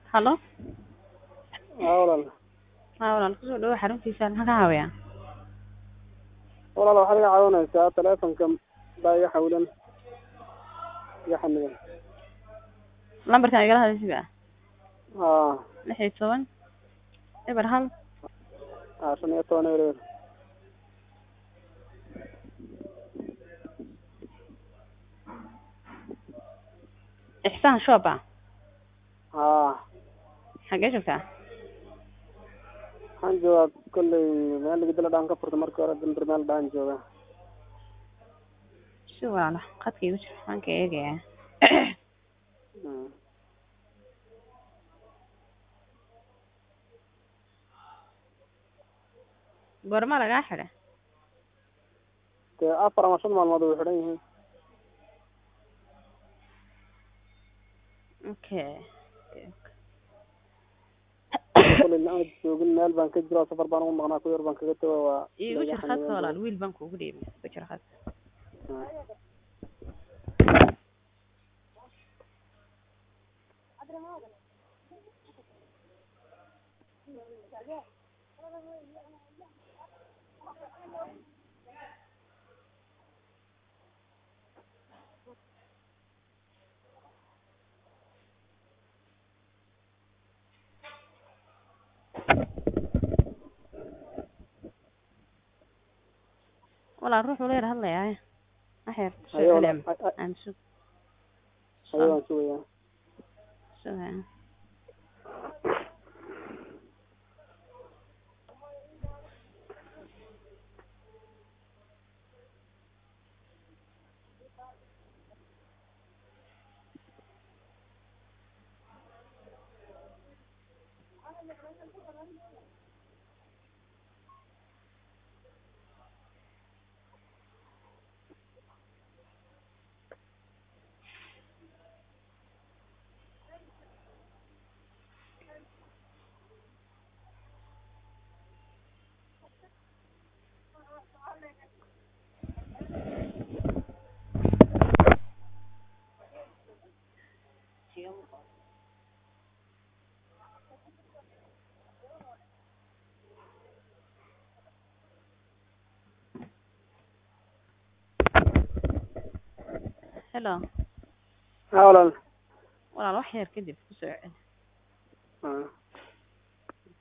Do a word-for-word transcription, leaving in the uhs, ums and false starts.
Hello. haa walaal Haa walaal kusoo dhawaad xaruntiisa maxaa ka caawiyaa? walaal waxaad iga caawinaysaa taleefanka baa iga xawlan iga xaniban Lambarkan igala hadlaysiba haa lix iyo toban eber hal haa shan iyo toban eber Ixsaan Shoba. haa Xagee joogtaa? waxaan joogaa kolley meel gidala dhaan ka furta markii hore dambe meel dhaan jooga Si walaal qadka igu jira waxaan ka eegayaa. Goorma lagaa xidhay? dee afar ama shan maalmood way xidhan yihiin Okay. kolley aan joogin meel baan ka jiro safar baan ugu maqnaa ku yar baan kaga tago waa Igu jira khadka walaal wiil baan kuugu dhiibay igu jira khadka. walaal ruux wala hadlayaa axir su'aalam aan sug ayaan sugayaa sugaa Hello. haa walaal walaal wax yar kadib ku soo celi. haa